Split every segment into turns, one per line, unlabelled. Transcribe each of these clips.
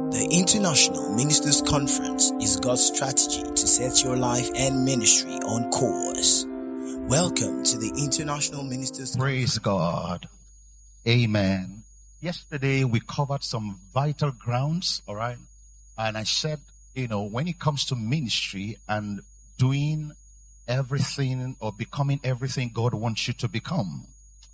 The International Ministers Conference is God's strategy to set your life and ministry on course. Welcome to the International Ministers
Praise God. Amen. Yesterday we covered some vital grounds, all right? And I said, when it comes to ministry and doing everything or becoming everything God wants you to become,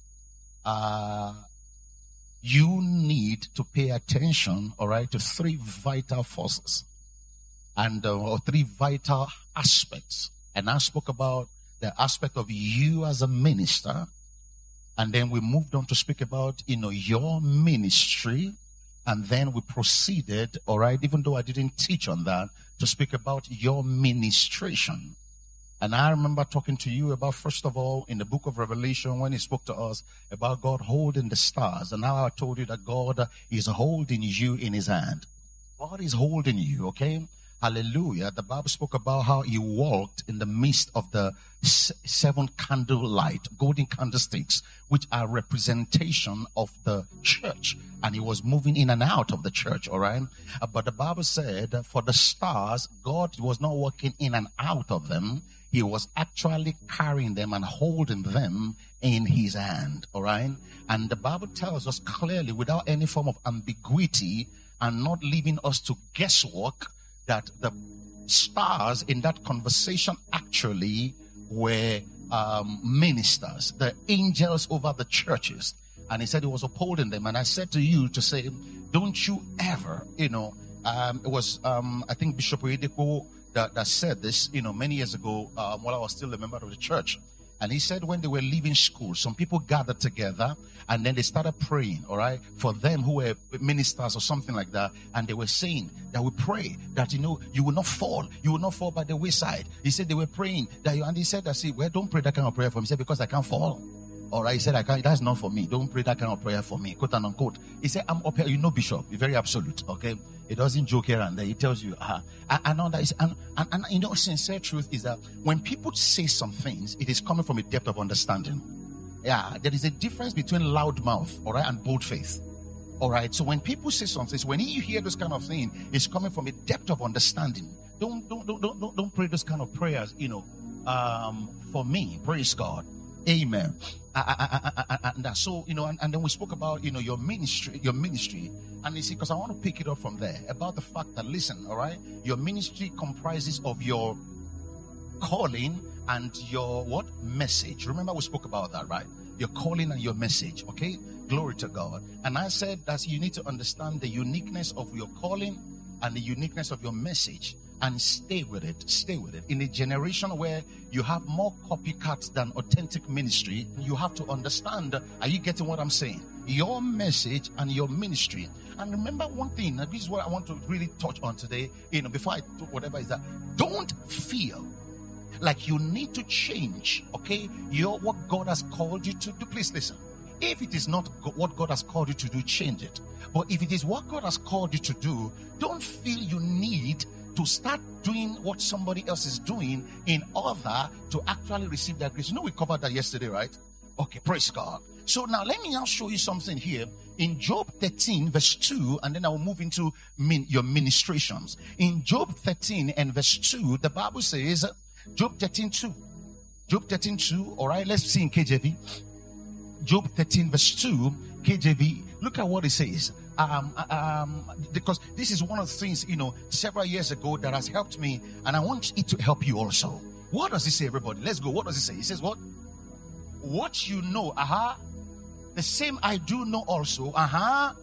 you need to pay attention, all right, to three vital forces and or three vital aspects. And I spoke about the aspect of you as a minister. And then we moved on to speak about, your ministry. And then we proceeded, all right, even though I didn't teach on that, to speak about your ministration. And I remember talking to you about, first of all, in the book of Revelation, when he spoke to us about God holding the stars. And now I told you that God is holding you in his hand. God is holding you, okay? Hallelujah. The Bible spoke about how he walked in the midst of the seven candle light, golden candlesticks, which are representation of the church. And he was moving in and out of the church, all right? But the Bible said for the stars, God was not walking in and out of them. He was actually carrying them and holding them in his hand, all right? And the Bible tells us clearly, without any form of ambiguity and not leaving us to guesswork, that the stars in that conversation actually were ministers, the angels over the churches. And he said he was upholding them. And I said to you to say, don't you ever, it was, I think Bishop Oyedepo that said this, many years ago, while I was still a member of the church. And he said when they were leaving school, some people gathered together and then they started praying, all right, for them who were ministers or something like that. And they were saying that we pray that, you will not fall. You will not fall by the wayside. He said they were praying that and he said, don't pray that kind of prayer for me. He said, because I can't fall. All right, he said, that's not for me. Don't pray that kind of prayer for me, quote and unquote. He said, I'm up here, Bishop, you're very absolute, okay? He doesn't joke here and there. He tells you, and sincere truth is that when people say some things, it is coming from a depth of understanding. Yeah, there is a difference between loud mouth, all right, and bold faith. All right, so when people say something, when you hear this kind of thing, it's coming from a depth of understanding. Don't pray this kind of prayers, for me. Praise God. Amen. So, and then we spoke about, your ministry. And you see, because I want to pick it up from there about the fact that, listen, all right, your ministry comprises of your calling and your message. Remember we spoke about that, right? Your calling and your message, okay? Glory to God. And I said that you need to understand the uniqueness of your calling and the uniqueness of your message. And stay with it. In a generation where you have more copycats than authentic ministry, you have to understand, are you getting what I'm saying? Your message and your ministry. And remember one thing, and this is what I want to really touch on today, before I do whatever, is that don't feel like you need to change, okay, what God has called you to do. Please listen. If it is not what God has called you to do, change it. But if it is what God has called you to do, don't feel you need to start doing what somebody else is doing in order to actually receive that grace. We covered that yesterday, right? Okay, praise God. So now let me now show you something here in Job 13 verse 2, and then I will move into your ministrations. In Job 13 and verse 2, the Bible says, Job 13:2. Job 13:2, all right, let's see in KJV. Job 13 verse 2, KJV. Look at what it says. Because this is one of the things, several years ago that has helped me, and I want it to help you also. What does it say, everybody? Let's go. What does it say? It says what? What you know, the same I do know also, I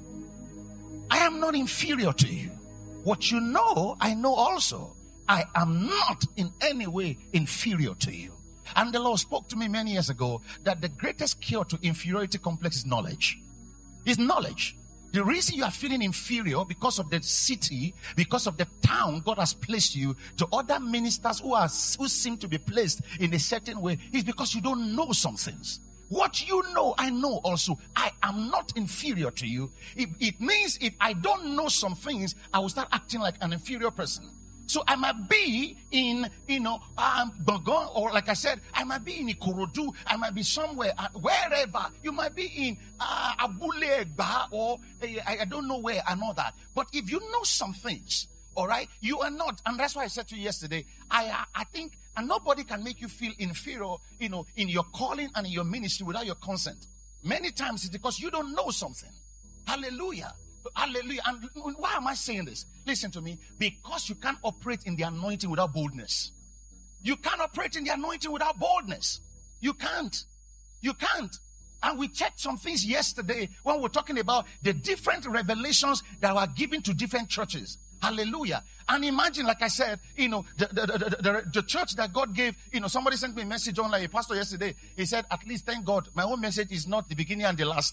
am not inferior to you. What you know, I know also. I am not in any way inferior to you. And the Lord spoke to me many years ago that the greatest cure to inferiority complex is knowledge. It's knowledge. The reason you are feeling inferior because of the city, because of the town God has placed you to other ministers who seem to be placed in a certain way is because you don't know some things. What you know, I know also. I am not inferior to you. It means if I don't know some things, I will start acting like an inferior person. So I might be in, Bogon, or like I said, I might be in Ikorodu, I might be somewhere, wherever. You might be in Abule Egba, or I don't know where and all that. But if you know some things, all right, you are not, and that's why I said to you yesterday, I think, and nobody can make you feel inferior, in your calling and in your ministry without your consent. Many times it's because you don't know something. Hallelujah. Hallelujah. And why am I saying this? Listen to me. Because you can't operate in the anointing without boldness. You can't operate in the anointing without boldness. You can't. You can't. And we checked some things yesterday when we were talking about the different revelations that were given to different churches. Hallelujah. And imagine, like I said, the church that God gave, somebody sent me a message online, a pastor yesterday. He said, at least thank God, my own message is not the beginning and the last.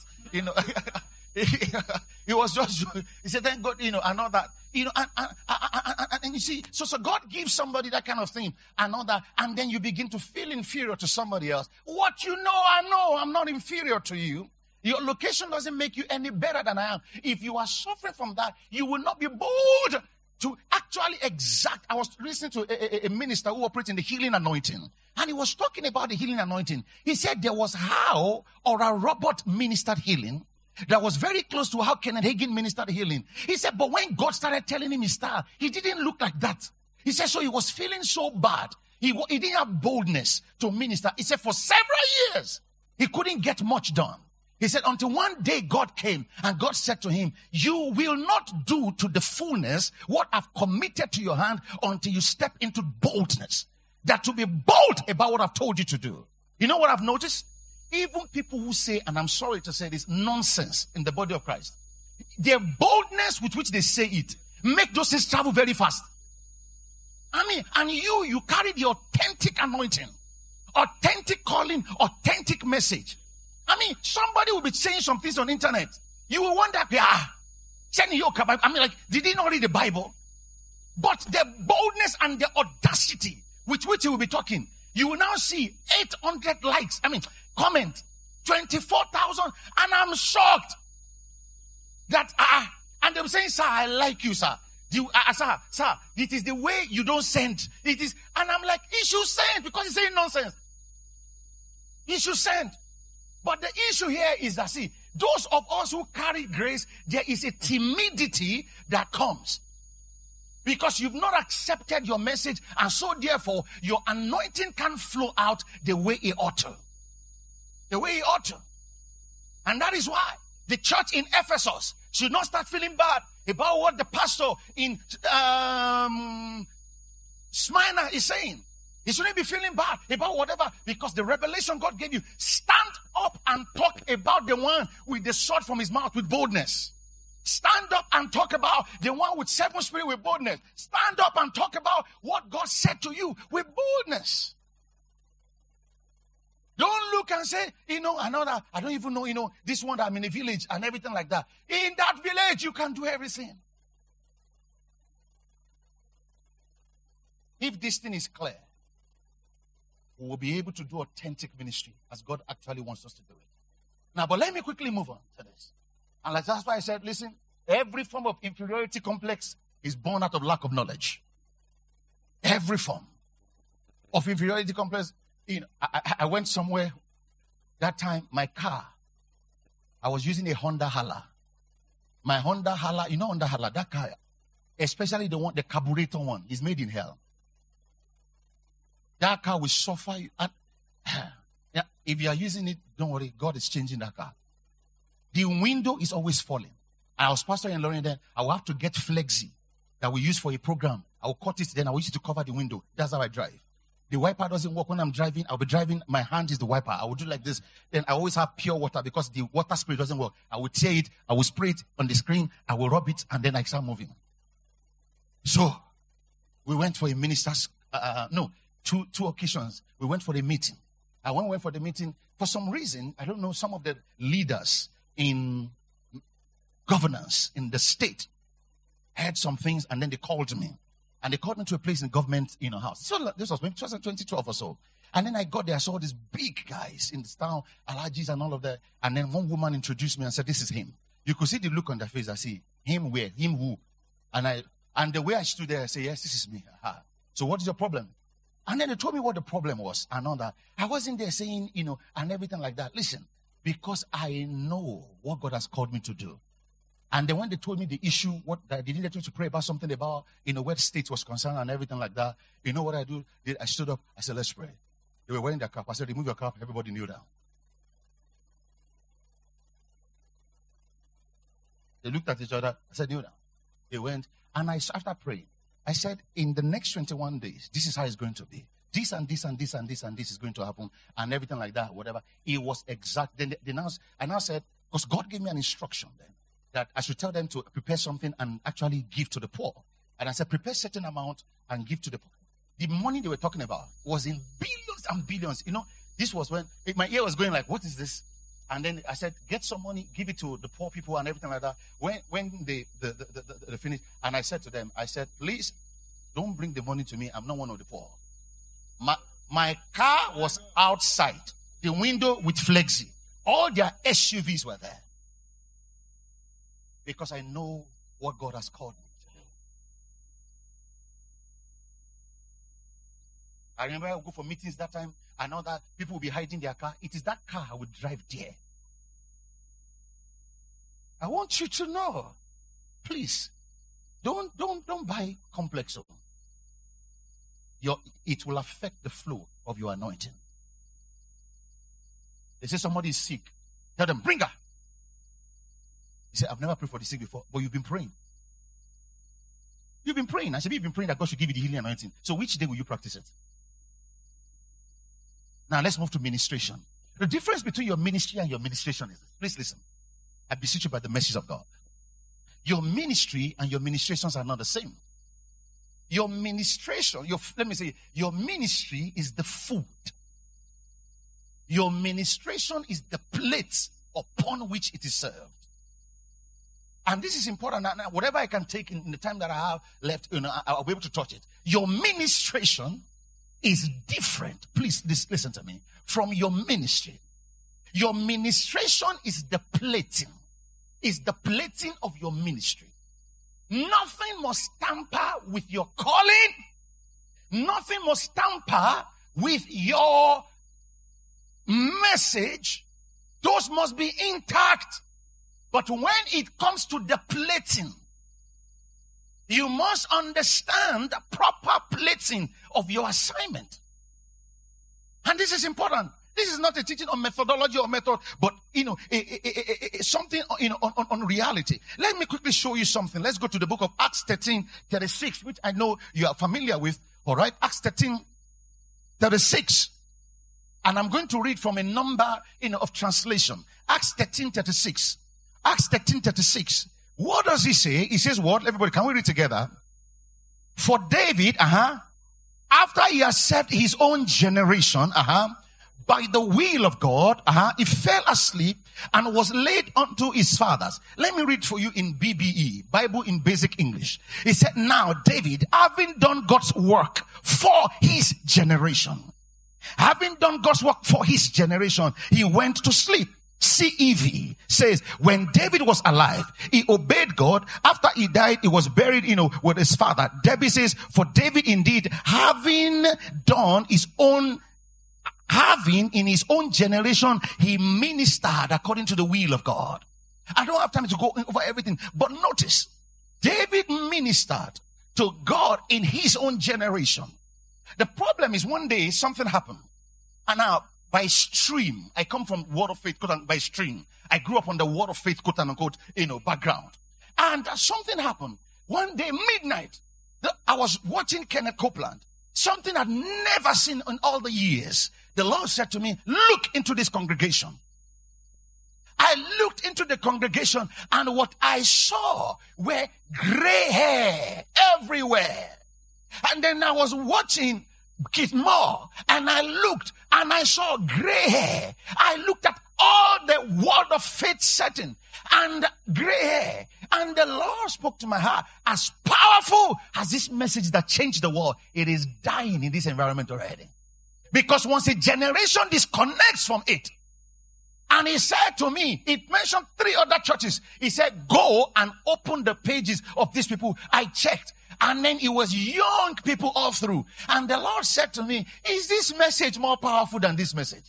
He was just, he said, thank God, and all that, and you see, so God gives somebody that kind of thing and all that, and then you begin to feel inferior to somebody else. What you know, I know, I'm not inferior to you. Your location doesn't make you any better than I am. If you are suffering from that, you will not be bold to actually exact. I was listening to a minister who operates in the healing anointing, and he was talking about the healing anointing. He said there was how or a robot ministered healing that was very close to how Kenneth Hagin ministered healing. He said, but when God started telling him his style, he didn't look like that. He said, so he was feeling so bad. He didn't have boldness to minister. He said, for several years, he couldn't get much done. He said, until one day God came and God said to him, you will not do to the fullness what I've committed to your hand until you step into boldness. That to be bold about what I've told you to do. You know what I've noticed? Even people who say, and I'm sorry to say this, nonsense in the body of Christ, their boldness with which they say it, make those things travel very fast. I mean, and you carry the authentic anointing, authentic calling, authentic message. I mean, somebody will be saying some things on the internet. You will wonder, did he not read the Bible? But the boldness and the audacity with which he will be talking, you will now see 800 likes. Comment, 24,000, and I'm shocked that and they're saying, sir, I like you, sir. Sir, it is the way you don't send. It is, and I'm like, he should send because he's saying nonsense. He should send. But the issue here is that, see, those of us who carry grace, there is a timidity that comes. Because you've not accepted your message, and so therefore, your anointing can't flow out the way it ought to. The way it ought to. And that is why the church in Ephesus should not start feeling bad about what the pastor in Smyrna is saying. He shouldn't be feeling bad about whatever, because the revelation God gave you, stand up and talk about the one with the sword from his mouth with boldness. Stand up and talk about the one with 7 spirits with boldness. Stand up and talk about what God said to you with boldness. Don't look and say, another, I don't even know, this one, I'm in a village and everything like that. In that village, you can do everything. If this thing is clear, we will be able to do authentic ministry as God actually wants us to do it. Now, but let me quickly move on to this. And that's why I said, listen, every form of inferiority complex is born out of lack of knowledge. Every form of inferiority complex. I went somewhere that time, my car, I was using a Honda Hala. My Honda Hala, Honda Hala, that car, especially the carburetor one, is made in hell. That car will suffer you. And, if you are using it, don't worry, God is changing that car. The window is always falling. I was pastor in Lorraine then. I will have to get flexi that we use for a program. I will cut it, then I will use it to cover the window. That's how I drive. The wiper doesn't work when I'm driving. I'll be driving, my hand is the wiper. I will do like this. Then I always have pure water because the water spray doesn't work. I will tear it, I will spray it on the screen, I will rub it, and then I start moving. So, we went for a minister's, two occasions. We went for a meeting. And when we went for the meeting, for some reason, I don't know, some of the leaders in governance in the state heard some things, and then they called me. And they called me to a place in government, house. So this was maybe 2012 or so. And then I got there, I saw these big guys in this town, Alhajis and all of that. And then one woman introduced me and said, this is him. You could see the look on their face. I see, him where? Him who? And And the way I stood there, I said, yes, this is me. Aha. So what is your problem? And then they told me what the problem was and all that. I wasn't there saying, and everything like that. Listen, because I know what God has called me to do. And then when they told me the issue, they needed me to pray about something about, where the state was concerned and everything like that. You know what I do? I stood up. I said, let's pray. They were wearing their cap. I said, remove your cap. Everybody kneel down. They looked at each other. I said, kneel down. They went. And after praying, I said, in the next 21 days, this is how it's going to be. This and this and this and this and this is going to happen. And everything like that, whatever. It was exact. Then I now said, because God gave me an instruction then, that I should tell them to prepare something and actually give to the poor. And I said, prepare a certain amount and give to the poor. The money they were talking about was in billions and billions. This was when my ear was going like, what is this? And then I said, get some money, give it to the poor people and everything like that. When they finished, and I said to them, please don't bring the money to me. I'm not one of the poor. My car was outside the window with Flexi. All their SUVs were there. Because I know what God has called me to do. I remember I would go for meetings that time, and all that people would be hiding their car. It is that car I would drive there. I want you to know, please, don't buy Complexo. It will affect the flow of your anointing. They say somebody is sick. Tell them, bring her. He said, I've never prayed for the sick before, but you've been praying. You've been praying. I said, you've been praying that God should give you the healing anointing. So which day will you practice it? Now let's move to ministration. The difference between your ministry and your ministration is this. Please listen. I beseech you by the message of God. Your ministry and your ministrations are not the same. Your ministration, your ministry is the food. Your ministration is the plate upon which it is served. And this is important. Now, whatever I can take in the time that I have left, I'll be able to touch it. Your ministration is different. Please listen to me. From your ministry. Your ministration is the plating. Is the plating of your ministry. Nothing must tamper with your calling. Nothing must tamper with your message. Those must be intact. But when it comes to the plating, you must understand the proper plating of your assignment. And this is important. This is not a teaching on methodology or method, but something on reality. Let me quickly show you something. Let's go to the book of Acts 13:36, which I know you are familiar with. All right, Acts 13:36, and I'm going to read from a number of translation. Acts 13:36. Acts 13:36. What does he say? He says what? Everybody, can we read together? For David, after he has served his own generation, by the will of God, he fell asleep and was laid unto his fathers. Let me read for you in BBE, Bible in Basic English. He said, now David, having done God's work for his generation, he went to sleep. CEV says, when David was alive, he obeyed God. After he died, he was buried, with his father. Debbie says, for David indeed, having in his own generation, he ministered according to the will of God. I don't have time to go over everything, but notice, David ministered to God in his own generation. The problem is one day something happened. And now, by stream, I come from Word of Faith, by stream. I grew up on the Word of Faith, quote unquote, background. And something happened. One day, midnight, I was watching Kenneth Copeland. Something I'd never seen in all the years. The Lord said to me, look into this congregation. I looked into the congregation, and what I saw were gray hair everywhere. And then I was watching Keith Moore, and I looked and I saw gray hair. I looked at all the Word of Faith setting and gray hair. And the Lord spoke to my heart, as powerful as this message that changed the world, it is dying in this environment already. Because once a generation disconnects from it, And he said to me, it mentioned 3 other churches. He said, go and open the pages of these people. I checked. And then it was young people all through. And the Lord said to me, is this message more powerful than this message?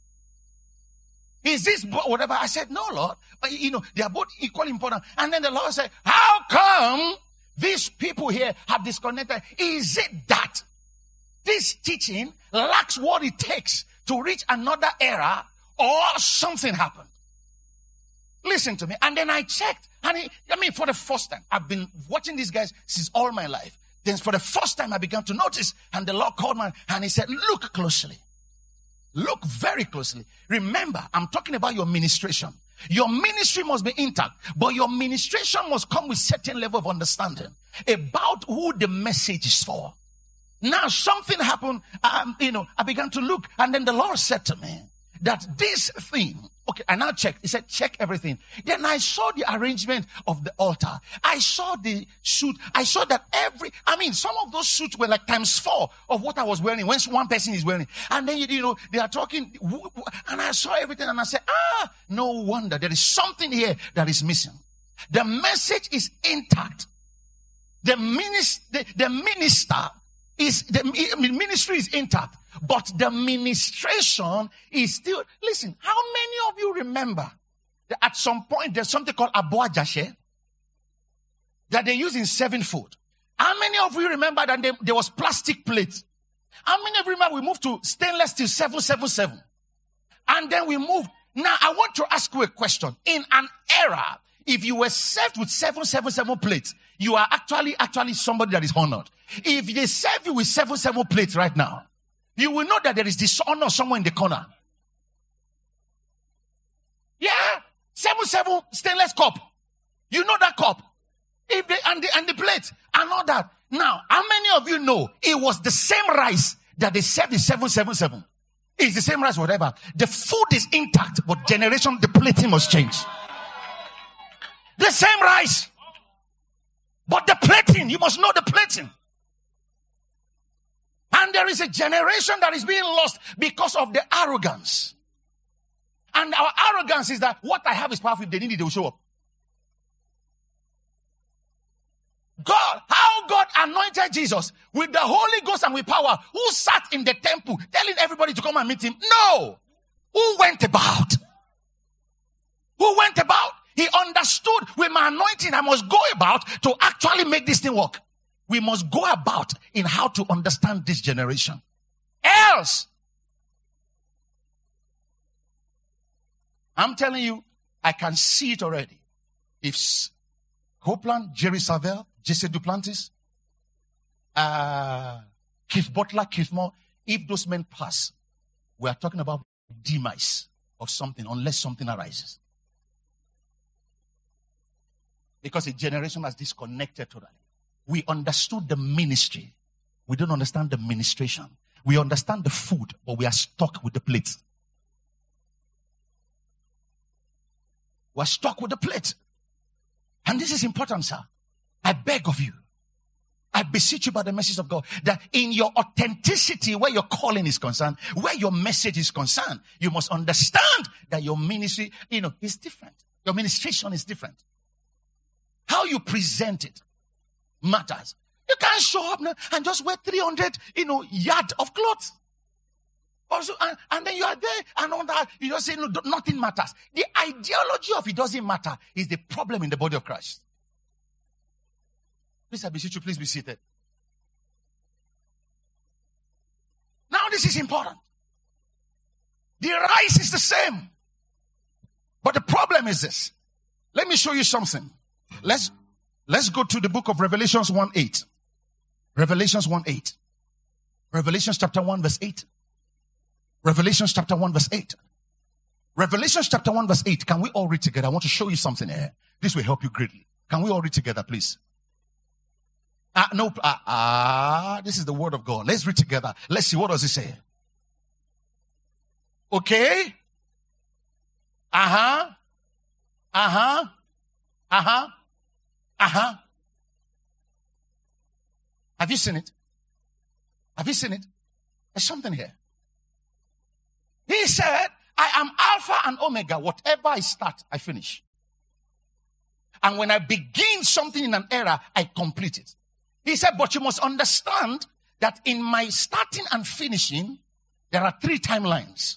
Is this whatever? I said, no, Lord. They are both equally important. And then the Lord said, how come these people here have disconnected? Is it that this teaching lacks what it takes to reach another era, or something happened? Listen to me. And then I checked. And for the first time, I've been watching these guys since all my life. Then for the first time, I began to notice. And the Lord called me and he said, look closely. Look very closely. Remember, I'm talking about your ministration. Your ministry must be intact, but your ministration must come with certain level of understanding about who the message is for. Now, something happened. I began to look, and then the Lord said to me that this thing, okay, I now checked. He said, check everything. Then I saw the arrangement of the altar. I saw the suit. I saw that some of those suits were like times 4 of what I was wearing when one person is wearing. And then, they are talking, and I saw everything, and I said, no wonder there is something here that is missing. The message is intact. The ministry is intact, but the ministration is still. Listen, how many of you remember that at some point there's something called aboa jashe that they use in serving food? How many of you remember that there was plastic plates? How many of you remember we moved to stainless steel 777? And then we moved. Now I want to ask you a question. In an era, if you were served with 777 plates, you are actually somebody that is honored. If they serve you with 777 plates right now, you will know that there is dishonor somewhere in the corner. Yeah, 777 stainless cup. You know that cup. And the plate and all that. Now, how many of you know it was the same rice that they served in 777? It's the same rice, whatever. The food is intact, but the plating must change. The same rice. But the plating, you must know the plating. And there is a generation that is being lost because of the arrogance. And our arrogance is that what I have is powerful. If they need it, they will show up. How God anointed Jesus with the Holy Ghost and with power, who sat in the temple telling everybody to come and meet him? No. Who went about? He understood with my anointing, I must go about to actually make this thing work. We must go about in how to understand this generation. Else, I'm telling you, I can see it already. If Copeland, Jerry Savelle, Jesse Duplantis, Keith Butler, Keith Moore, if those men pass, we are talking about demise of something unless something arises. Because a generation has disconnected totally. We understood the ministry. We don't understand the ministration. We understand the food, but we are stuck with the plate. We are stuck with the plate. And this is important, sir. I beg of you. I beseech you by the message of God that in your authenticity, where your calling is concerned, where your message is concerned, you must understand that your ministry, is different. Your ministration is different. How you present it matters. You can't show up now and just wear 300, yard of clothes. Also, and then you are there and all that. You just say, no, nothing matters. The ideology of it doesn't matter is the problem in the body of Christ. Please, I beseech you, please be seated. Now this is important. The rice is the same. But the problem is this. Let me show you something. Let's go to the book of Revelations 1:8. Revelations 1:8. Revelations chapter 1 verse 8. Revelations chapter 1 verse 8. Revelations chapter 1 verse 8. Can we all read together? I want to show you something here. This will help you greatly. Can we all read together, please? This is the word of God. Let's read together. Let's see. What does it say? Okay. Have you seen it? Have you seen it? There's something here. He said, I am Alpha and Omega. Whatever I start, I finish. And when I begin something in an era, I complete it. He said, but you must understand that in my starting and finishing, there are 3 timelines.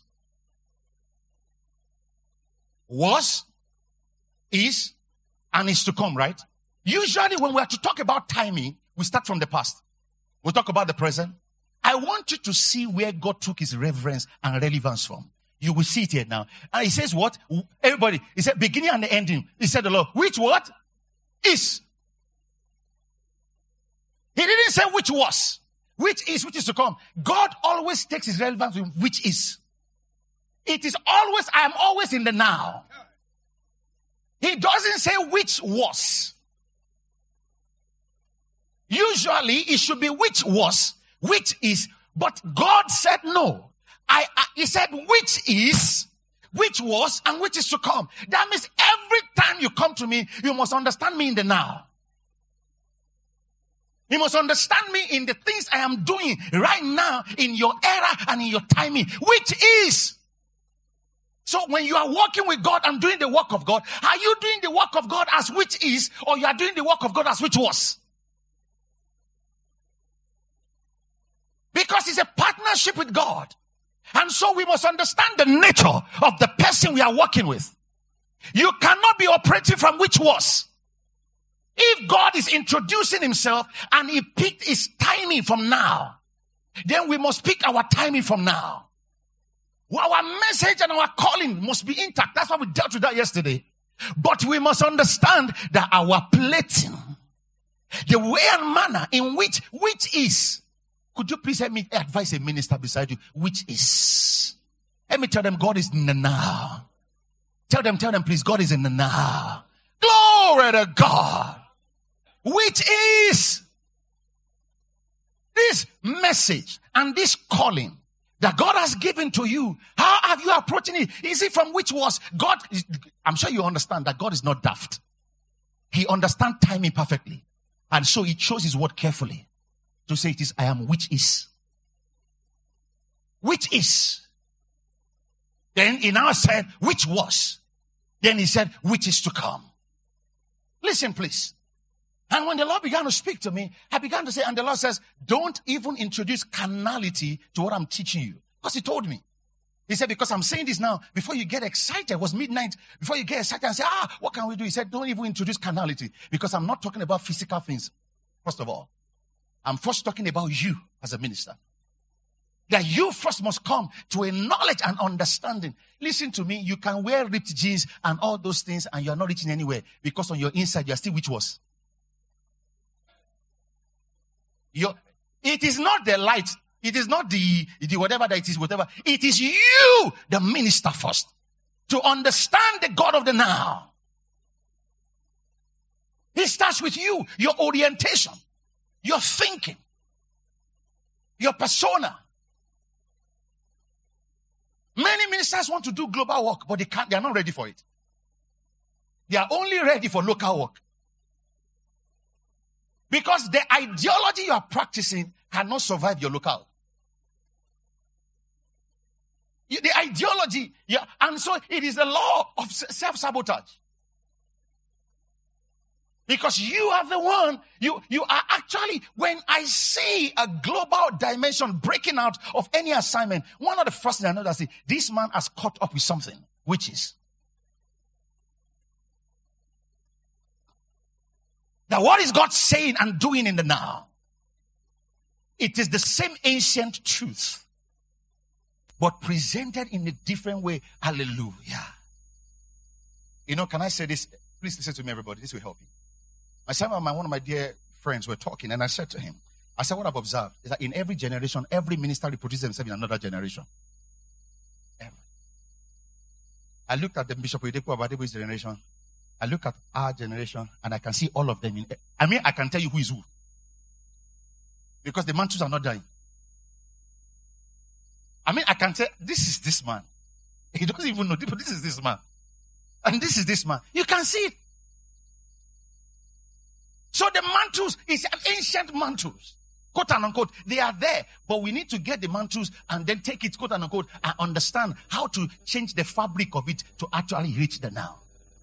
Was, is, and is to come, right? Usually when we are to talk about timing, we start from the past. We talk about the present. I want you to see where God took his reverence and relevance from. You will see it here now. And he says what? Everybody, he said beginning and the ending. He said the Lord, which what? Is. He didn't say which was. Which is to come. God always takes his relevance with which is. It is always, I am always in the now. He doesn't say which was. Usually it should be which was, which is. But God said no. He said which is, which was, and which is to come. That means every time you come to me, you must understand me in the now. You must understand me in the things I am doing right now in your era and in your timing, which is. So when you are working with God and doing the work of God, are you doing the work of God as which is, or you are doing the work of God as which was? Because it's a partnership with God. And so we must understand the nature of the person we are working with. You cannot be operating from which was. If God is introducing himself and he picked his timing from now, then we must pick our timing from now. Our message and our calling must be intact. That's why we dealt with that yesterday. But we must understand that our plating, the way and manner in which is. Could you please help me advise a minister beside you? Which is. Let me tell them God is in the now. Tell them please, God is in the now. Glory to God. Which is. This message and this calling that God has given to you. How have you approaching it? Is it from which was? God, I'm sure you understand that God is not daft. He understands timing perfectly. And so he chose his word carefully. To say it is, I am which is. Which is. Then he now said, which was. Then he said, which is to come. Listen, please. And when the Lord began to speak to me, I began to say, and the Lord says, don't even introduce carnality to what I'm teaching you. Because he told me. He said, because I'm saying this now, before you get excited, it was midnight, before you get excited and say, what can we do? He said, don't even introduce carnality. Because I'm not talking about physical things, first of all. I'm first talking about you as a minister. That you first must come to a knowledge and understanding. Listen to me, you can wear ripped jeans and all those things and you're not reaching anywhere. Because on your inside, you're still which was. It is not the light. It is not the whatever that it is, whatever. It is you, the minister first. To understand the God of the now. It starts with you, your orientation. Your thinking, your persona. Many ministers want to do global work, but they are not ready for it. They are only ready for local work. Because the ideology you are practicing cannot survive your local. The ideology, and so it is the law of self-sabotage. Because you are the one, you are actually, when I see a global dimension breaking out of any assignment, one of the first things I know that this man has caught up with something, which is that what is God saying and doing in the now? It is the same ancient truth, but presented in a different way. Hallelujah. Can I say this? Please listen to me, everybody. This will help you. Myself and one of my dear friends were talking, and I said to him, what I've observed is that in every generation, every minister reproduces himself in another generation. Every. I looked at the Bishop Oyedepo Abadebu's generation. I look at our generation, and I can see all of them. I can tell you who is who. Because the mantles are not dying. I can say, this is this man. He doesn't even know, but this is this man. And this is this man. You can see it. So the mantles is an ancient mantles. quote and unquote, they are there. But we need to get the mantles and then take it, quote and unquote, and understand how to change the fabric of it to actually reach the now.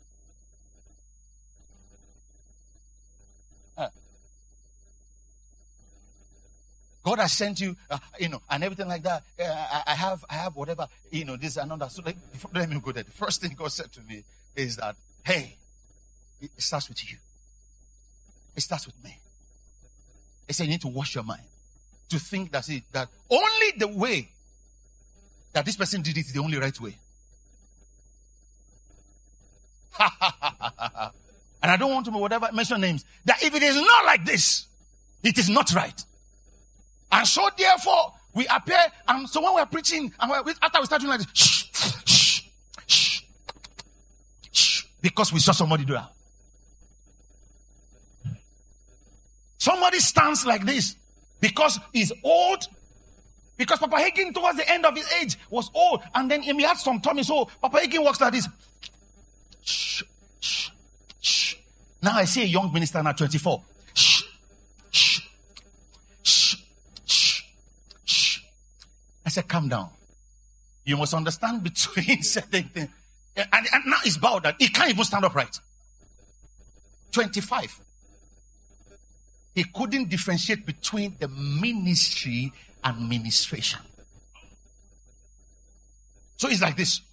God has sent you, and everything like that. I have whatever, this and another. So let me go there. The first thing God said to me is that, hey, it starts with you. It starts with me. He said, you need to wash your mind. To think that only the way that this person did it is the only right way. And I don't want to mention names. That if it is not like this, it is not right. And so therefore, we appear, and so when we're preaching, and after we start doing like this, shh, because we saw somebody do that. Somebody stands like this because he's old. Because Papa Hagin, towards the end of his age, was old. And then he had some tummy. So Papa Hagin walks like this. Shh. Now I see a young minister now, 24. Shh. I said, calm down. You must understand between certain things. And now he's bowed down. He can't even stand upright. 25. He couldn't differentiate between the ministry and ministration. So it's like this.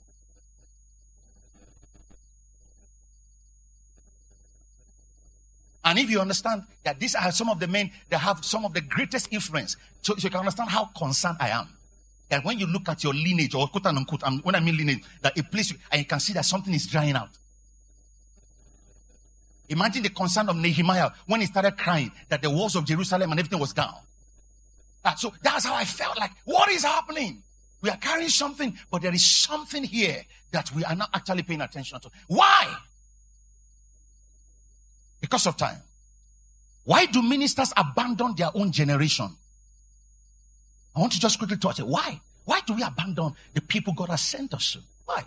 And if you understand that these are some of the men that have some of the greatest influence, so you can understand how concerned I am. That when you look at your lineage, or quote and unquote, when I mean lineage, that a place, and you can see that something is drying out. Imagine the concern of Nehemiah when he started crying that the walls of Jerusalem and everything was down. So that's how I felt like, what is happening? We are carrying something, but there is something here that we are not actually paying attention to. Why? Because of time. Why do ministers abandon their own generation? I want to just quickly touch it. Why? Why do we abandon the people God has sent us to? Why?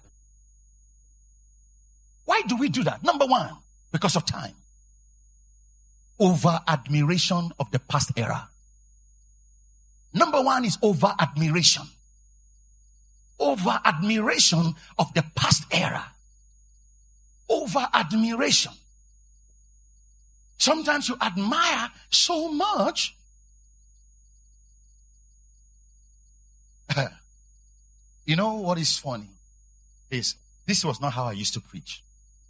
Why do we do that? Number one, because of time. Over admiration of the past era. Number one is over admiration. Over admiration of the past era. Over admiration. Sometimes you admire so much. You know what is funny? Is this was not how I used to preach.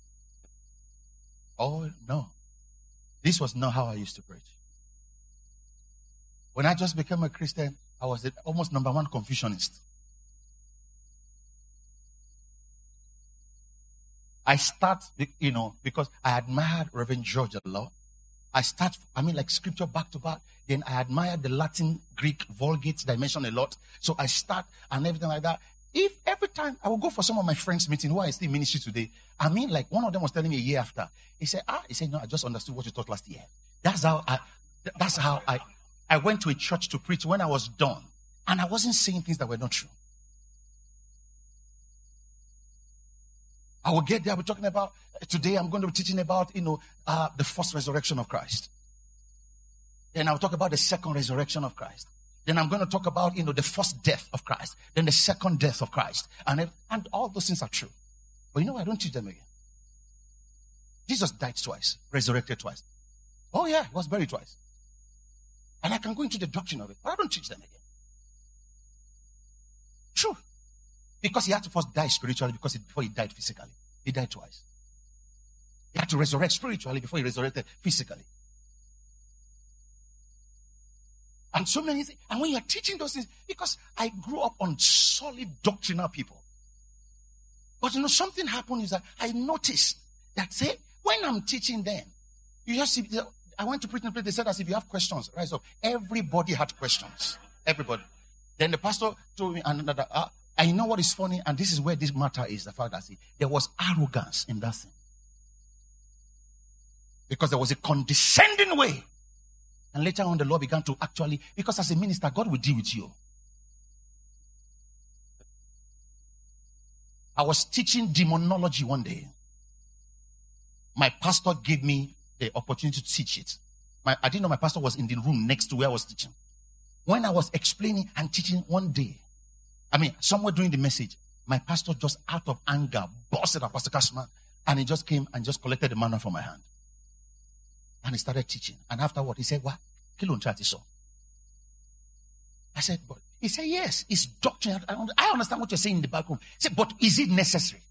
Oh, no. This was not how I used to preach. When I just became a Christian, I was the almost number one Confucianist. I start, because I admired Reverend George a lot. Like scripture back to back. Then I admired the Latin, Greek, Vulgate dimension a lot. So I start and everything like that. If every time I will go for some of my friends' meeting who are still in ministry today, like one of them was telling me a year after. He said, no, I just understood what you taught last year. That's how I went to a church to preach when I was done. And I wasn't saying things that were not true. I will get there. I'll be talking about, today I'm going to be teaching about, the first resurrection of Christ. Then I'll talk about the second resurrection of Christ. Then I'm going to talk about, the first death of Christ. Then the second death of Christ. And all those things are true. But I don't teach them again. Jesus died twice, resurrected twice. Oh yeah, he was buried twice. And I can go into the doctrine of it, but I don't teach them again. True. Because he had to first die spiritually before he died physically. He died twice. He had to resurrect spiritually before he resurrected physically. And so many things. And when you're teaching those things, because I grew up on solid doctrinal people. But something happened is that I noticed that, say, when I'm teaching them, you just see, I went to preach in a place, they said as if you have questions, rise up. Everybody had questions. Everybody. Then the pastor told me another, I know what is funny, and this is where this matter is, the fact that there was arrogance in that thing. Because there was a condescending way. And later on, the Lord began to actually, because as a minister, God will deal with you. I was teaching demonology one day. My pastor gave me the opportunity to teach it. I didn't know my pastor was in the room next to where I was teaching. When I was explaining and teaching one day, somewhere during the message, my pastor just out of anger busted at Pastor Cashman, and he just came and just collected the manna from my hand. And he started teaching. And afterward, he said, what? I said, but he said, yes, it's doctrine. I understand what you're saying in the back room. He said, but is it necessary?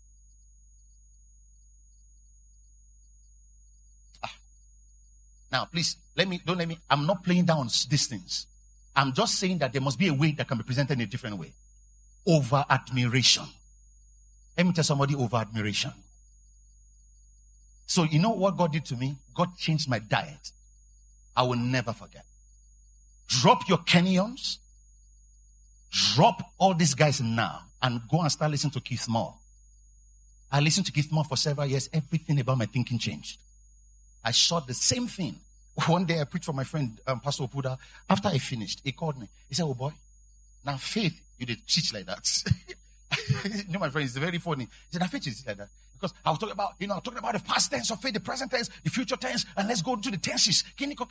Now, please, don't let me, I'm not playing down these things. I'm just saying that there must be a way that can be presented in a different way. Over admiration. Let me tell somebody over admiration. So you know what God did to me? God changed my diet. I will never forget. Drop your Kenyans. Drop all these guys now and go and start listening to Keith Moore. I listened to Keith Moore for several years. Everything about my thinking changed. I saw the same thing. One day I preached for my friend, Pastor Opuda. After I finished, he called me. He said, oh boy, now faith, you did teach like that. You know, my friend, it's very funny. He said, now faith is like that. Because I was talking about, I'm talking about the past tense of faith, the present tense, the future tense, and let's go to the tenses. Kiniko.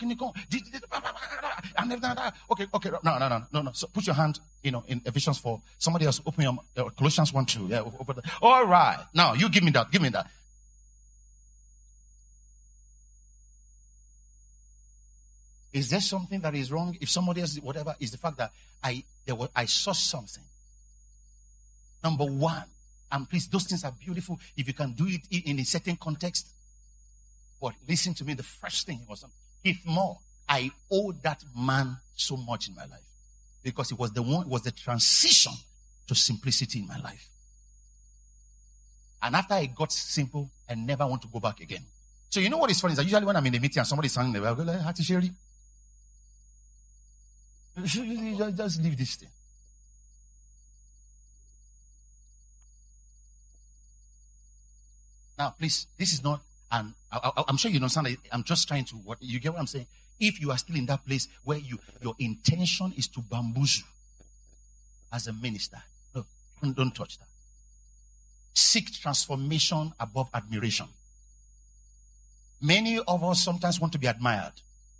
Okay. No. So put your hand, in Ephesians 4. Somebody else, open your Colossians 1:2. Yeah, over there. All right. Now, you give me that. Is there something that is wrong? If somebody else, whatever, is the fact that I saw something. Number one, and please, those things are beautiful if you can do it in a certain context. But listen to me, the first thing was, if more, I owe that man so much in my life. Because it was the transition to simplicity in my life. And after I got simple, I never want to go back again. So you know what is funny is that usually when I'm in a meeting and somebody's singing the Bible, I go like, Hati Sherry. Just leave this thing. Now, please, this is not, and I'm sure you understand that I'm just trying to, you get what I'm saying? If you are still in that place where your intention is to bamboozle as a minister, no, don't touch that. Seek transformation above admiration. Many of us sometimes want to be admired,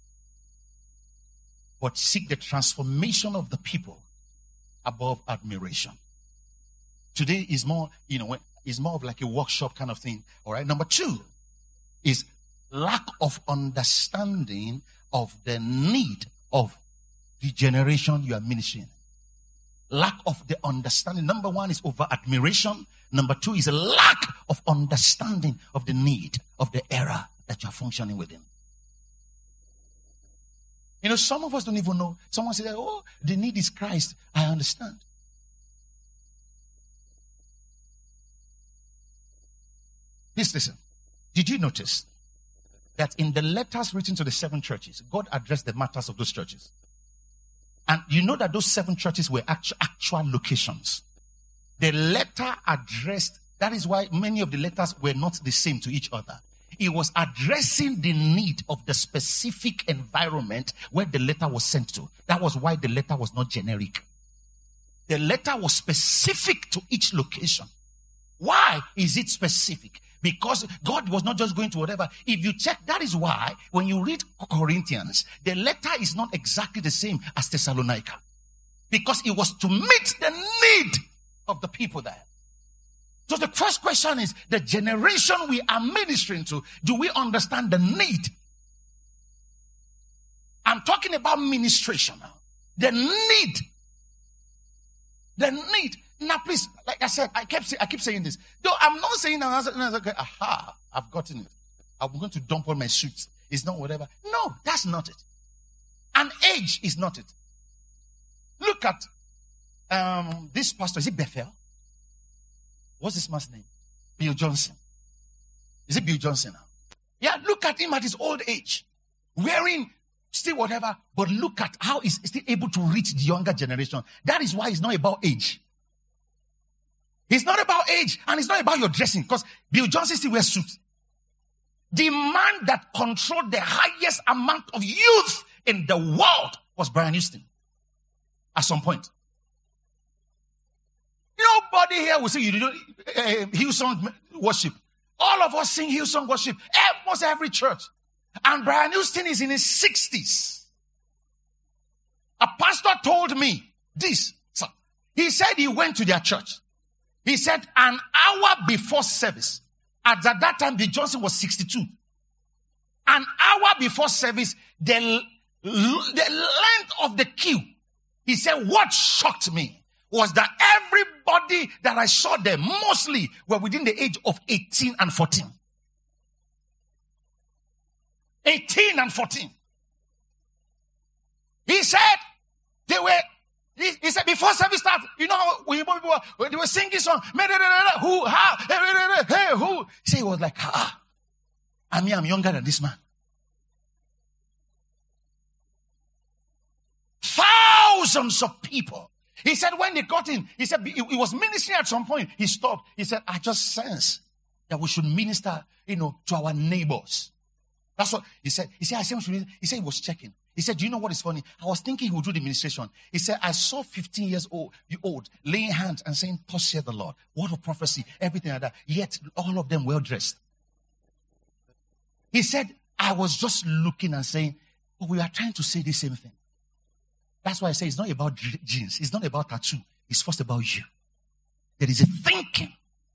but seek the transformation of the people above admiration. Today is more, is more of like a workshop kind of thing. All right. Number 2 is lack of understanding of the need of the generation you are ministering. Lack of the understanding. Number 1 is over admiration. Number 2 is a lack of understanding of the need of the era that you are functioning within. Some of us don't even know. Someone says, oh, the need is Christ. I understand. Please listen. Did you notice that in the letters written to the 7 churches, God addressed the matters of those churches? And you know that those 7 churches were actual locations. The letter addressed, that is why many of the letters were not the same to each other. It was addressing the need of the specific environment where the letter was sent to. That was why the letter was not generic. The letter was specific to each location. Why is it specific? Because God was not just going to whatever. If you check, that is why when you read Corinthians, the letter is not exactly the same as Thessalonica. Because it was to meet the need of the people there. So the first question is, the generation we are ministering to, do we understand the need? I'm talking about ministration now. The need. The need. Now, please, like I said, I keep saying this. Though I'm not saying that, okay, I've gotten it. I'm going to dump all my suits. It's not whatever. No, that's not it. And age is not it. Look at this pastor. Is it Bethel? What's this man's name? Bill Johnson. Is it Bill Johnson now? Yeah, look at him at his old age. Wearing still whatever, but look at how he's still able to reach the younger generation. That is why it's not about age. It's not about age, and it's not about your dressing, because Bill Johnson still wears suits. The man that controlled the highest amount of youth in the world was Brian Houston at some point. Nobody here will say you do Hillsong worship. All of us sing Hillsong worship. Almost every church. And Brian Houston is in his 60s. A pastor told me this. So he said he went to their church. He said an hour before service, at that time, B. Johnson was 62. An hour before service, the length of the queue, he said, what shocked me was that everybody that I saw there mostly were within the age of 18 and 14. 18 and 14. He said, he said, before service started, you know, they were singing song, who, how, hey, who. He said, he was like, I'm younger than this man. Thousands of people. He said, when they got in, he said, he was ministering at some point. He stopped. He said, I just sense that we should minister, to our neighbors. That's what he said. He said, he said he was checking. He said, do you know what is funny? I was thinking he would do the ministration. He said, I saw 15 years old laying hands and saying, thus saith the Lord. Word of prophecy, everything like that. Yet all of them well dressed. He said, I was just looking and saying, we are trying to say the same thing. That's why I say it's not about jeans. It's not about tattoo. It's first about you. There is a thinking.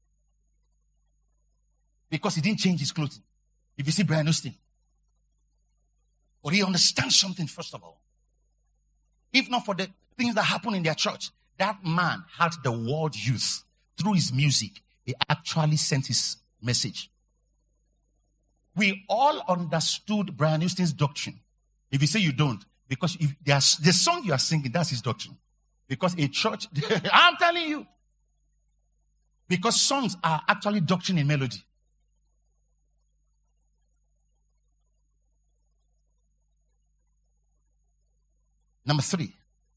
Because he didn't change his clothing. If you see Brian Houston. But he understands something first of all. If not for the things that happen in their church, that man had the world youth. Through his music, he actually sent his message. We all understood Brian Houston's doctrine. If you say you don't, because if the song you are singing, that's his doctrine. Because a church, I'm telling you. Because songs are actually doctrine in melody. Number 3.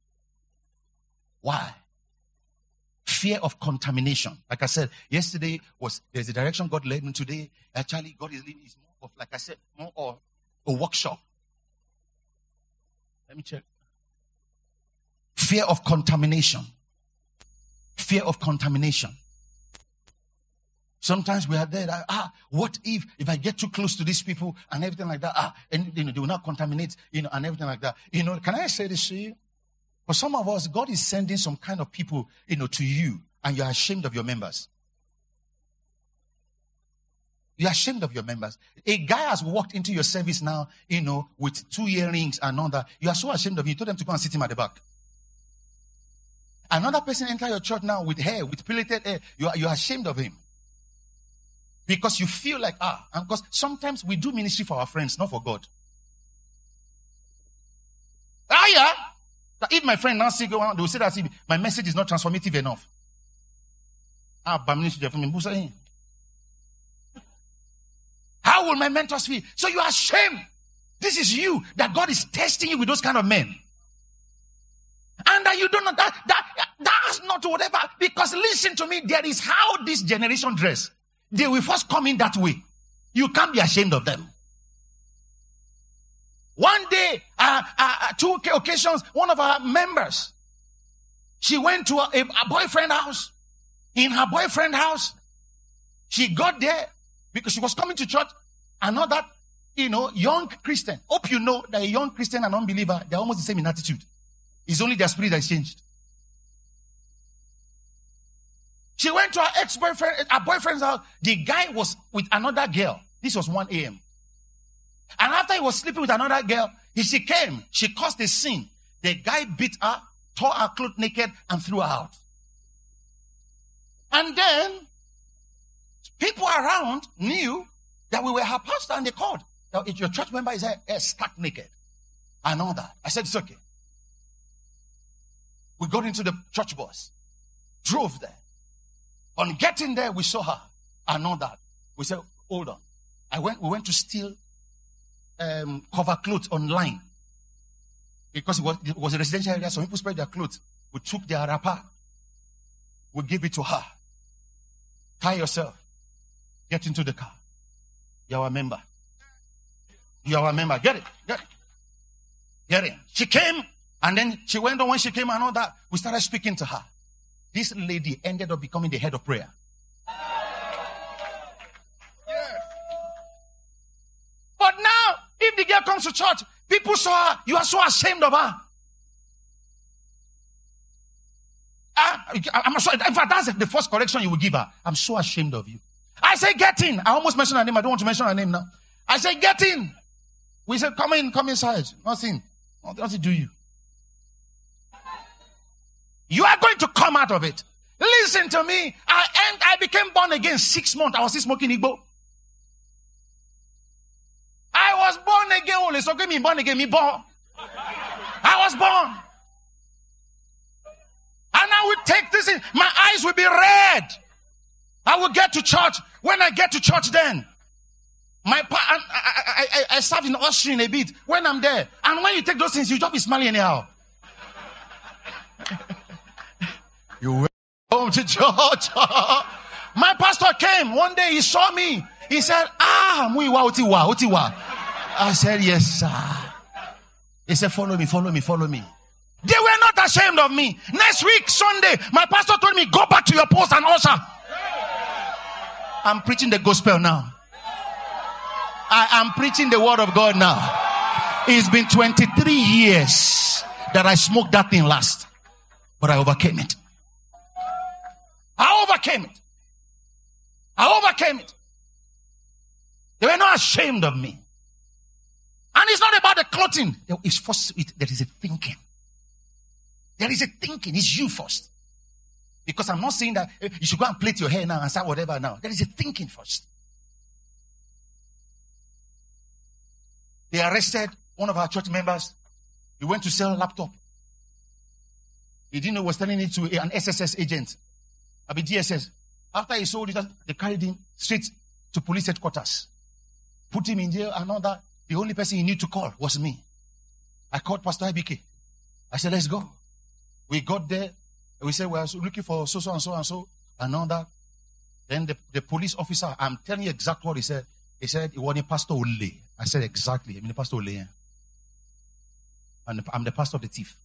Why? Fear of contamination. Like I said, yesterday there's a direction God led me today. Actually, God is leading is more of, like I said, more of a workshop. Let me check. Fear of contamination. Fear of contamination. Sometimes we are there. What if I get too close to these people and everything like that? And they will not contaminate, and everything like that. Can I say this to you? For some of us, God is sending some kind of people, to you, and you are ashamed of your members. You are ashamed of your members. A guy has walked into your service now, with 2 earrings and all that. You are so ashamed of him. You told them to go and sit him at the back. Another person enter your church now with hair, with pillated hair. You are ashamed of him. Because you feel like, and because sometimes we do ministry for our friends, not for God. Yeah. If my friend Nancy go on, they will say that my message is not transformative enough. How will my mentors feel? So you are ashamed. This is you, that God is testing you with those kind of men. And that you don't know that's not whatever. Because listen to me, there is how this generation dress. They will first come in that way. You can't be ashamed of them. One day, 2 occasions, one of our members, she went to a boyfriend house. In her boyfriend house, she got there because she was coming to church. Another, young Christian. Hope you know that a young Christian and unbeliever, they're almost the same in attitude. It's only their spirit that is changed. She went to her boyfriend's house. The guy was with another girl. This was 1 a.m. And after he was sleeping with another girl, she came. She caused a scene. The guy beat her, tore her clothes naked, and threw her out. And then, people around knew that we were her pastor, and they called. Now, if your church member is stark naked, and all that. I said, it's okay. We got into the church bus, drove there. On getting there, we saw her and all that. We said, hold on. We went to steal cover clothes online. Because it was a residential area, so people spread their clothes. We took their wrapper. We gave it to her. Tie yourself. Get into the car. You're a member. You're a member. Get it. Get it. She came, and then she went on. When she came and all that, we started speaking to her. This lady ended up becoming the head of prayer. But now, to church. People saw her. You are so ashamed of her. I'm sorry. In fact, that's the first correction you will give her. I'm so ashamed of you. I say, get in. I almost mentioned her name. I don't want to mention her name now. I say, get in. We said, come in, come inside. Nothing to do you. You are going to come out of it. Listen to me. I became born again 6 months. I was still smoking Igbo. I was born again. Only so me born again. Me born. I was born. And I will take this in. My eyes will be red. I will get to church. When I get to church then, I served in ushering a bit. When I'm there, and when you take those things, you just be smiling anyhow. You went home to church. My pastor came. One day he saw me. He said, Muiwa Otiwa. I said, yes, sir. He said, follow me. They were not ashamed of me. Next week, Sunday, my pastor told me, go back to your post and usher. I'm preaching the gospel now. I am preaching the word of God now. It's been 23 years that I smoked that thing last. But I overcame it. I overcame it. They were not ashamed of me. And it's not about the clothing. There is a thinking. There is a thinking. It's you first. Because I'm not saying that you should go and plait your hair now and start whatever now. There is a thinking first. They arrested one of our church members. He went to sell a laptop. He didn't know he was selling it to an SSS agent. DSS. After he sold it, they carried him straight to police headquarters. Put him in jail and all that. The only person he knew to call was me. I called Pastor IBK. I said, let's go. We got there. We said, we're looking for so and so and all that. Then the police officer, I'm telling you exactly what he said. He said, he was a Pastor Ole. I said, exactly. I mean, Pastor Ole. And I'm the pastor of the thief.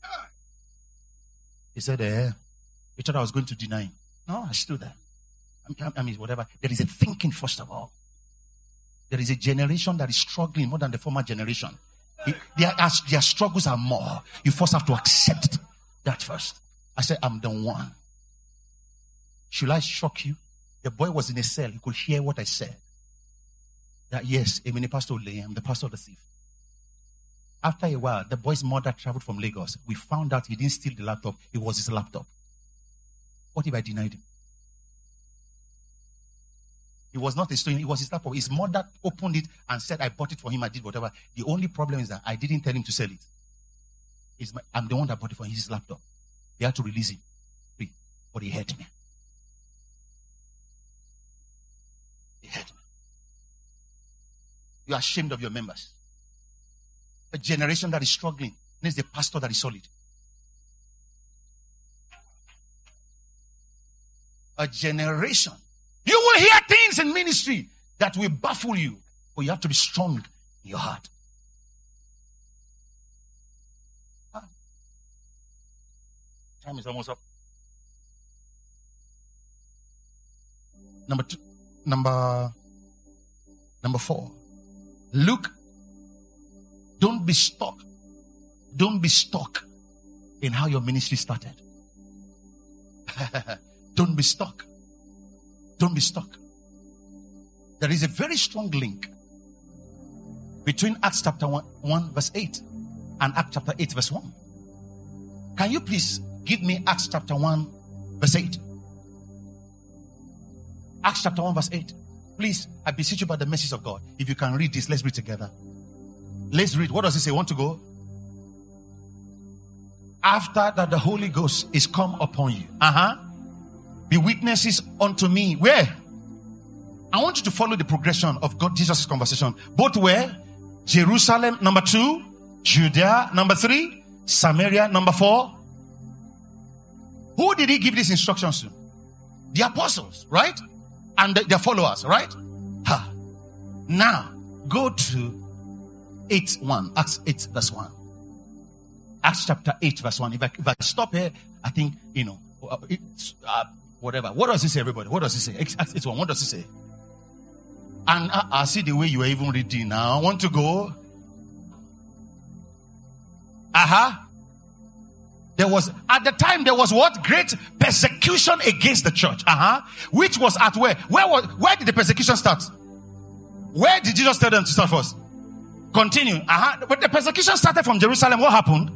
He said, he thought I was going to deny him. No, I stood there. I mean, whatever. There is a thinking, first of all. There is a generation that is struggling more than the former generation. Their struggles are more. You first have to accept that first. I said, I'm the one. Should I shock you? The boy was in a cell. He could hear what I said. That yes, I'm the pastor Ole. I'm the pastor of the thief. After a while, the boy's mother traveled from Lagos. We found out he didn't steal the laptop. It was his laptop. What if I denied him? It was not a story. It was his laptop. His mother opened it and said, I bought it for him. I did whatever. The only problem is that I didn't tell him to sell it. I'm the one that bought it for him. His laptop. They had to release him. But he hurt me. He hurt me. You are ashamed of your members. A generation that is struggling needs the pastor that is solid. A generation. You will hear things in ministry that will baffle you, but you have to be strong in your heart. Time is almost up. Number 4. Look, don't be stuck. Don't be stuck in how your ministry started. Don't be stuck. Don't be stuck. There is a very strong link between Acts chapter 1 verse 8 and Acts chapter 8 verse 1. Can you please give me Acts chapter 1 verse 8? Acts chapter 1 verse 8. Please, I beseech you by the mercies of God. If you can read this, let's read together. Let's read. What does it say? Want to go? After that the Holy Ghost is come upon you. Be witnesses unto me. Where? I want you to follow the progression of God, Jesus' conversation. Both where? Jerusalem, number 2. Judea, number 3. Samaria, number 4. Who did he give these instructions to? The apostles, right? And their followers, right? Now, go to 8:1. Acts 8 verse 1. Acts chapter 8 verse 1. If I stop here, I think, whatever. What does it say, everybody? What does it say? Acts 8:1. What does it say? And I see the way you are even reading now. I want to go. There was what? Great persecution against the church. Which was at where? Where did the persecution start? Where did Jesus tell them to start first? Continue. But the persecution started from Jerusalem. What happened?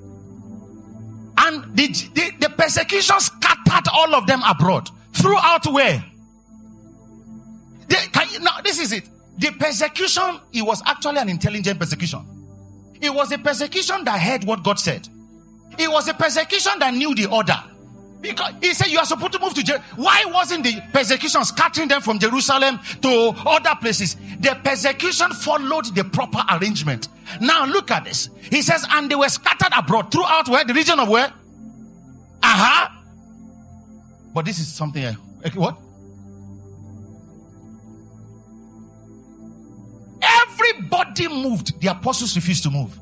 And the persecution scattered all of them abroad. Throughout where? Now, this is it. The persecution, it was actually an intelligent persecution. It was a persecution that heard what God said. It was a persecution that knew the order. Because he said you are supposed to move to Jerusalem. Why wasn't the persecution scattering them from Jerusalem to other places? The persecution followed the proper arrangement. Now look at this. He says, and they were scattered abroad throughout where? The region of where? But this is something else. What? Everybody moved. The apostles refused to move.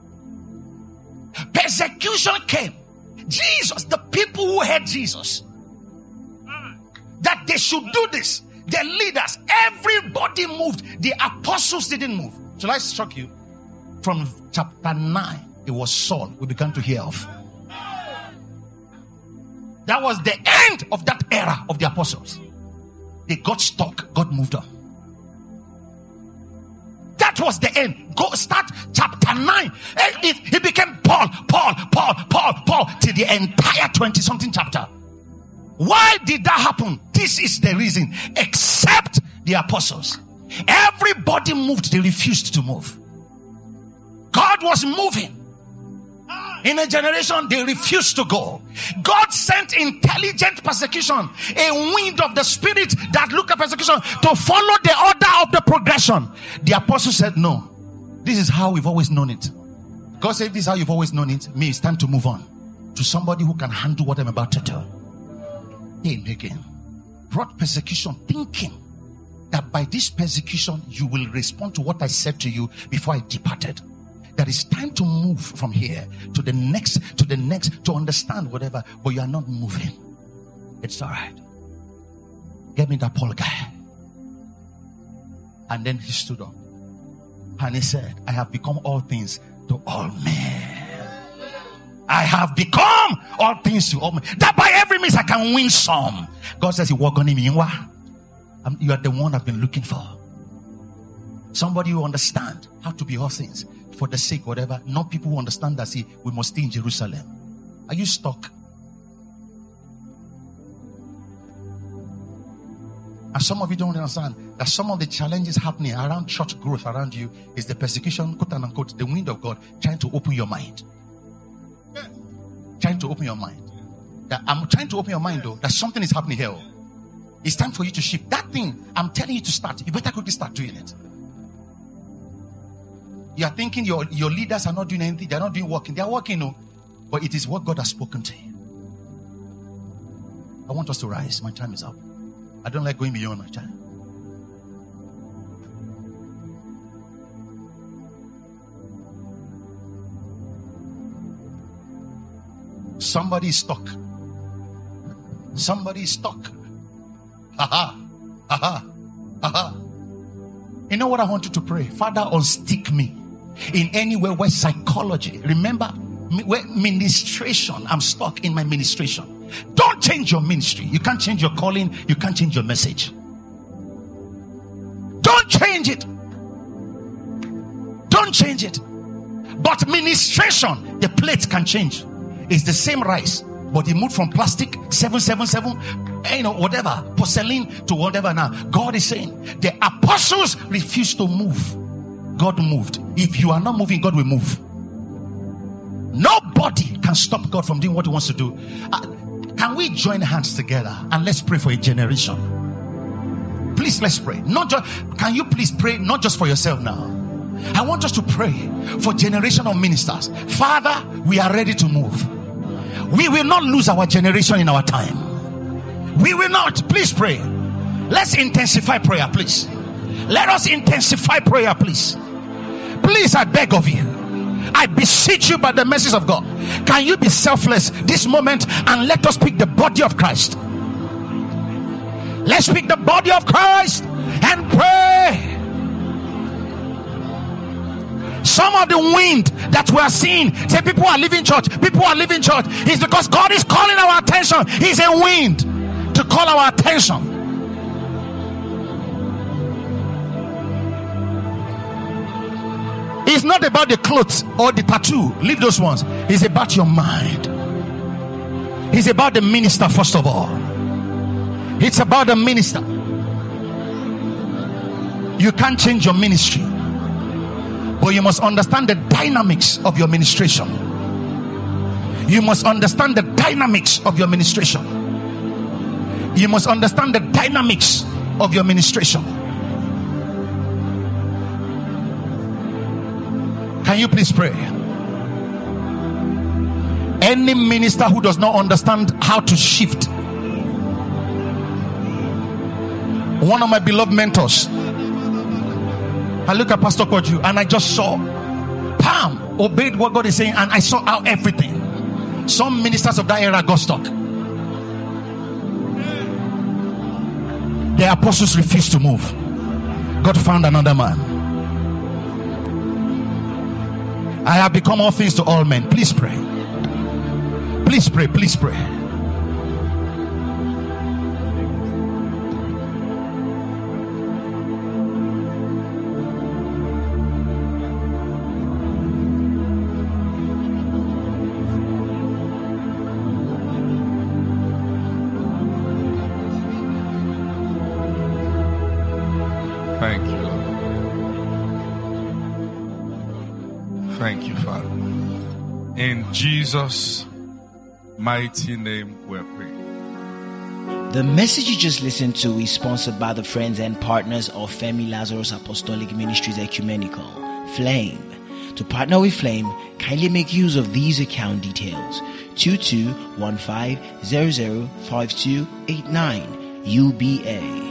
Persecution came. Jesus, the people who heard Jesus, that they should do this, the leaders, everybody moved. The apostles didn't move. Shall I shock you? From chapter 9, it was Saul we began to hear of. That was the end of that era of the apostles. They got stuck. God moved on. That was the end. Go start chapter 9. It became Paul, till the entire 20-something chapter. Why did that happen? This is the reason. Except the apostles. Everybody moved. They refused to move. God was moving. In a generation, they refused to go. God sent intelligent persecution, a wind of the spirit that looked at persecution to follow the order of the progression. The apostles said, no, this is how we've always known it. God said, this is how you've always known it. Me, it's time to move on to somebody who can handle what I'm about to do. Him again brought persecution, thinking that by this persecution, you will respond to what I said to you before I departed. That it's time to move from here to the next, to understand whatever, but you are not moving. It's all right. Get me that Paul guy. And then he stood up and he said, I have become all things to all men. I have become all things to all men. That by every means I can win some. God says, you walk on him. You are the one I've been looking for. Somebody who understands how to be all things for the sake, whatever. Not people who understand that, see, we must stay in Jerusalem. Are you stuck? And some of you don't understand that some of the challenges happening around church growth around you is the persecution, quote and unquote, the wind of God trying to open your mind. Trying to open your mind. That I'm trying to open your mind though, that something is happening here. It's time for you to shift. That thing, I'm telling you to start. You better quickly start doing it. You are thinking your leaders are not doing anything. They are not doing working. They are working, no. But it is what God has spoken to you. I want us to rise. My time is up. I don't like going beyond my time. Somebody is stuck. Somebody is stuck. You know what I want you to pray? Father, unstick me in any way where psychology, remember, where ministration, I'm stuck in my ministration. Don't change your ministry. You can't change your calling. You can't change your message. Don't change it. Don't change it. But ministration, the plate can change. It's the same rice, but it moved from plastic 777, whatever, porcelain to whatever. Now God is saying the apostles refused to move. God moved. If you are not moving, God will move. Nobody can stop God from doing what he wants to do. Can we join hands together and let's pray for a generation? Please, let's pray. Can you please pray not just for yourself now? I want us to pray for generation of ministers. Father, we are ready to move. We will not lose our generation in our time. We will not. Please pray. Let's intensify prayer, please. Let us intensify prayer, please. Please, I beg of you. I beseech you by the mercies of God. Can you be selfless this moment and let us pick the body of Christ? Let's pick the body of Christ and pray. Some of the wind that we are seeing, say people are leaving church, is because God is calling our attention. He's a wind to call our attention. It's not about the clothes or the tattoo. Leave those ones. It's about your mind. It's about the minister first of all. It's about the minister. You can't change your ministry, but you must understand the dynamics of your ministration. You must understand the dynamics of your ministration. You must understand the dynamics of your ministration. Can you please pray? Any minister who does not understand how to shift. One of my beloved mentors, I look at Pastor Koju and I just saw Pam obeyed what God is saying, and I saw how everything. Some ministers of that era got stuck. The apostles refused to move. God found another man. I have become all things to all men. Please pray. Please pray. Please pray.
Thank you, Lord. Thank you, Father. In Jesus' mighty name we're praying.
The message you just listened to is sponsored by the friends and partners of Femi Lazarus Apostolic Ministries Ecumenical, Flame. To partner with Flame, kindly make use of these account details: 2215005289 UBA.